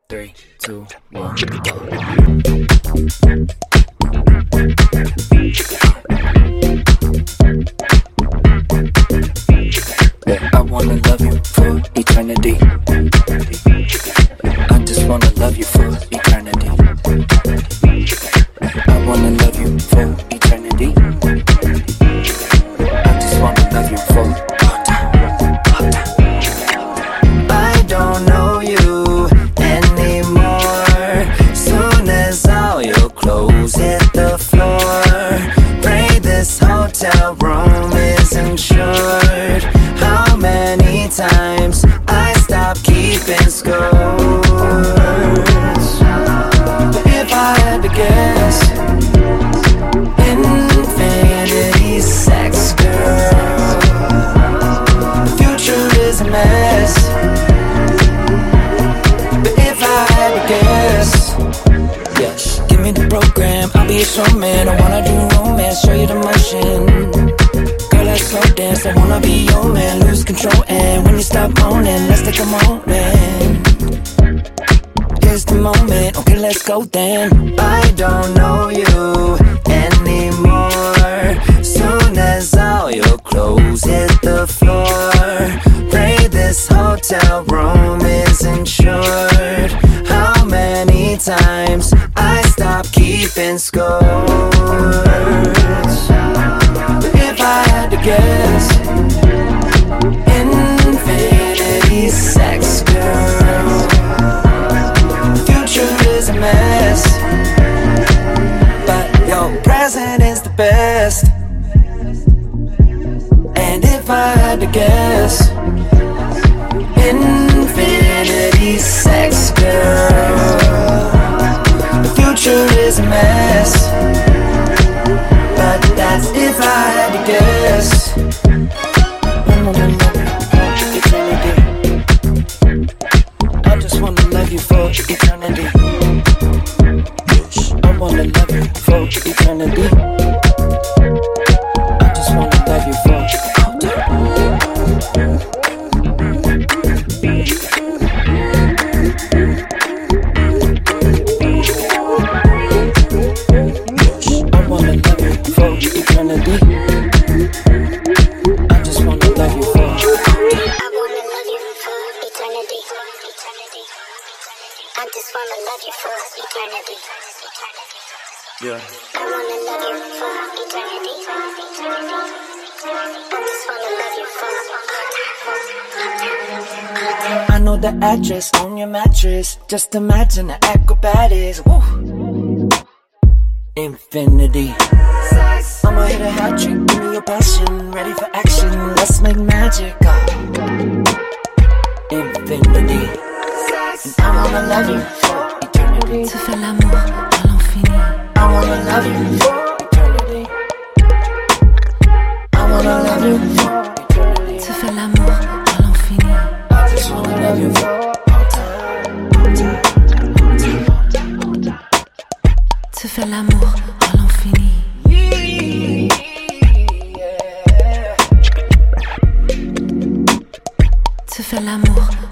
3, 2, 1, go. I wanna love you for eternity. I just wanna love you for eternity. I wanna love you for eternity. I just wanna love you for all time, all time. I don't know you anymore. Soon as all your clothes hit the floor, pray this hotel room is insured. How many times I stopped keeping score? But if I had to guess, infinity sex, girl. The future is a mess. But if I had to guess, yes, give me the program, I'll be a showman. I wanna do romance, show you the motion. Girl, let's slow dance, I wanna be your man. Lose control, and when you stop moaning, let's take a moment. Here's the moment, okay, let's go then. I don't know you anymore. Soon as all your clothes hit the floor, pray this hotel room is insured. How many times I stopped keeping score? But if I had to guess, infinity sex, girl. The future is a mess, but your present is the best. And if I had to guess, infinity sex, girl. The future is a mess, but that's if I had to guess. I just wanna love you for eternity. I wanna love you for eternity. I just wanna love you for all time. I wanna love you for eternity. I just wanna love you for all time. I wanna love you for eternity. I just wanna love you for eternity. Yeah. I wanna love you for eternity. I just wanna love you for all time. I know the address on your mattress. Just imagine the acrobatics. Woo. Infinity. I'ma hit a hat trick, give me your passion. Ready for action, let's make magic. Infinity. And I wanna love you for eternity. Se fait l'amour à l'infini. I wanna love you for eternity. I wanna love you for eternity. Se fait l'amour à l'infini. I just wanna love you for all time. Se fait l'amour à l'infini. Se fait l'amour